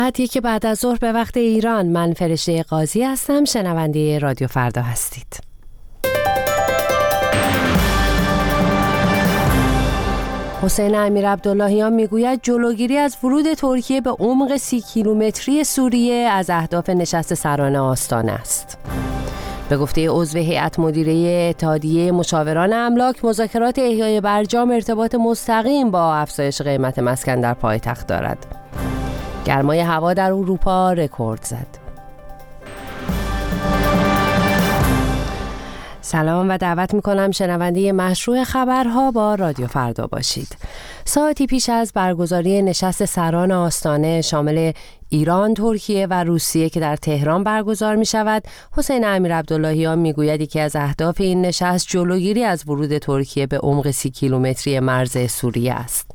که بعد از ظهر به وقت ایران. من فرشته قاضی هستم، شنونده رادیو فردا هستید. حسین امیرعبداللهیان میگوید جلوگیری از ورود ترکیه به عمق 30 کیلومتری سوریه از اهداف نشست سران آستانه است. به گفته عضو هیئت مدیره اتحادیه مشاوران املاک، مذاکرات احیای برجام ارتباط مستقیم با افزایش قیمت مسکن در پایتخت دارد. گرمای هوا در اروپا رکورد زد. سلام و دعوت میکنم شنونده مشروع خبرها با رادیو فردا باشید. ساعتی پیش از برگزاری نشست سران آستانه شامل ایران، ترکیه و روسیه که در تهران برگزار می شود، حسین امیرعبداللهیان می گوید یکی از اهداف این نشست جلوگیری از ورود ترکیه به عمق 30 کیلومتری مرز سوریه است.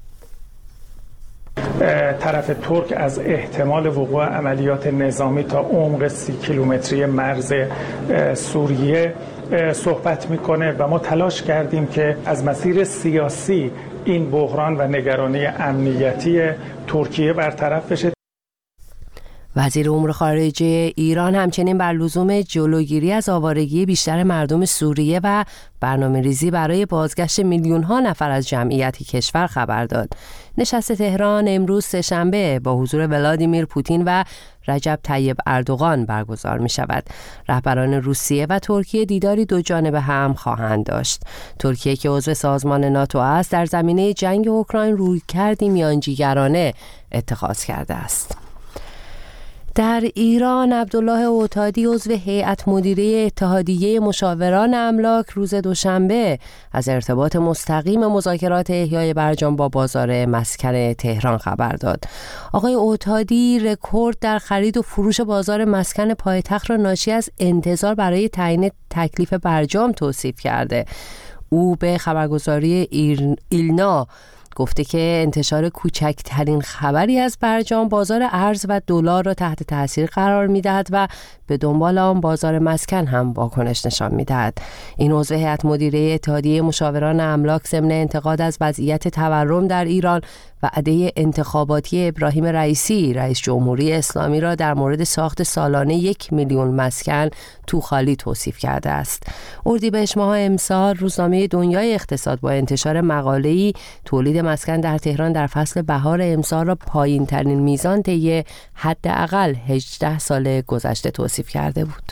طرف ترک از احتمال وقوع عملیات نظامی تا عمق 30 کیلومتری مرز سوریه صحبت میکنه و ما تلاش کردیم که از مسیر سیاسی این بحران و نگرانی امنیتی ترکیه برطرف بشه. وزیر امور خارجه ایران همچنین بر لزوم جلوگیری از آوارگی بیشتر مردم سوریه و برنامه‌ریزی برای بازگشت میلیون‌ها نفر از جمعیت کشور خبر داد. نشست تهران امروز سه‌شنبه با حضور ولادیمیر پوتین و رجب طیب اردوغان برگزار می شود. رهبران روسیه و ترکیه دیداری دو جانبه هم خواهند داشت. ترکیه که عضو سازمان ناتو است در زمینه جنگ اوکراین رویکردی میانجیگرانه اتخاذ کرده است. در ایران عبدالله اوتادی عضو هیئت مدیره اتحادیه مشاوران املاک روز دوشنبه از ارتباط مستقیم مذاکرات احیای برجام با بازار مسکن تهران خبر داد. آقای اوتادی رکورد در خرید و فروش بازار مسکن پایتخت را ناشی از انتظار برای تعیین تکلیف برجام توصیف کرده. او به خبرگزاری ایلنا گفته که انتشار کوچکترین خبری از برجام بازار ارز و دلار را تحت تاثیر قرار می‌دهد و به دنبال آن بازار مسکن هم واکنش نشان می‌دهد. این عضو هیئت مدیره اتحادیه مشاوران املاک ضمن انتقاد از وضعیت تورم در ایران وعده انتخاباتی ابراهیم رئیسی رئیس جمهوری اسلامی را در مورد ساخت سالانه 1 میلیون مسکن تو خالی توصیف کرده است. اردیبهشت ماه امسال روزنامه دنیای اقتصاد با انتشار مقاله‌ای تولید مسکن در تهران در فصل بهار امسال را پایین‌ترین میزان طی حداقل 18 سال گذشته توصیف کرده بود.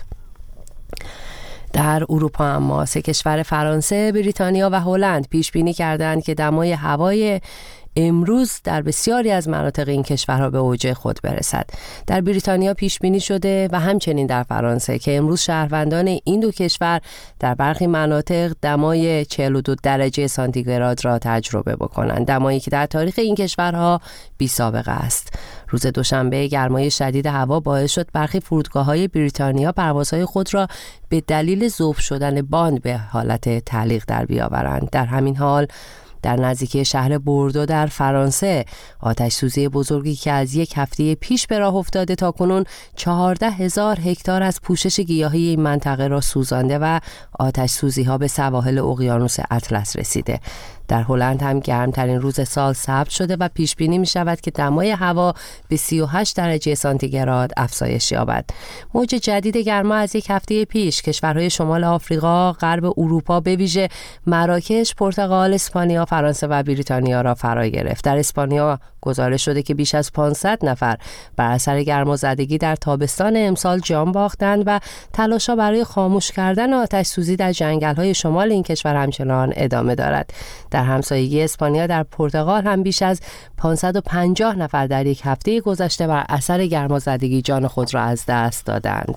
در اروپا اما سه کشور فرانسه، بریتانیا و هلند پیش بینی کردند که دمای هوای امروز در بسیاری از مناطق این کشورها به اوج خود برسد. در بریتانیا پیش بینی شده و همچنین در فرانسه که امروز شهروندان این دو کشور در برخی مناطق دمای 42 درجه سانتیگراد را تجربه بکنند، دمایی که در تاریخ این کشورها بی سابقه است. روز دوشنبه گرمای شدید هوا باعث شد برخی فرودگاه‌های بریتانیا پروازهای خود را به دلیل ذوب شدن باند به حالت تعلیق در بیاورند. در همین حال در نزدیکی شهر بوردو در فرانسه آتش سوزی بزرگی که از یک هفته پیش به راه افتاده تاکنون 14,000 هکتار از پوشش گیاهی این منطقه را سوزانده و آتش سوزی ها به سواحل اقیانوس اطلس رسیده. در هلند هم گرمترین روز سال ثبت شده و پیش بینی می شود که دمای هوا به 38 درجه سانتیگراد افزایش یابد. موج جدید گرما از یک هفته پیش کشورهای شمال آفریقا، غرب اروپا به ویژه مراکش، پرتغال، اسپانیا، فرانسه و بریتانیا را فرا گرفت. در اسپانیا گزارش شده که بیش از 500 نفر بر اثر گرمازدگی در تابستان امسال جان باختند و تلاش‌ها برای خاموش کردن آتش سوزی در جنگل‌های شمال این کشور همچنان ادامه دارد. در همسایگی اسپانیا در پرتغال هم بیش از 550 نفر در یک هفته گذشته بر اثر گرمازدگی جان خود را از دست دادند.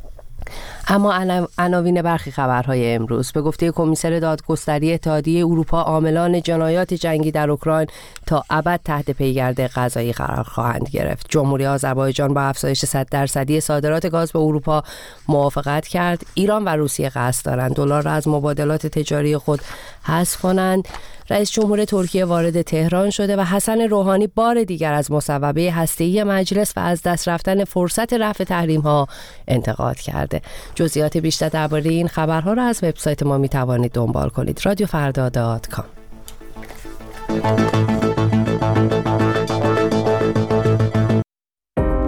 اما عناوین برخی خبرهای امروز: به گفته کمیسر دادگستری اتحادیه اروپا، عاملان جنایات جنگی در اوکراین تا ابد تحت پیگرد قضایی قرار خواهند گرفت. جمهوری آذربایجان با افزایش 100% صادرات گاز به اروپا موافقت کرد. ایران و روسیه قصد دارند دلار را از مبادلات تجاری خود حذف کنند. رئیس جمهور ترکیه وارد تهران شده و حسن روحانی بار دیگر از مصوبه هسته‌ای مجلس و از دست رفتن فرصت رفع تحریم‌ها انتقاد کرده. جزئیات بیشتر درباره این خبرها را از وبسایت ما می‌توانید دنبال کنید: radiofarda.com.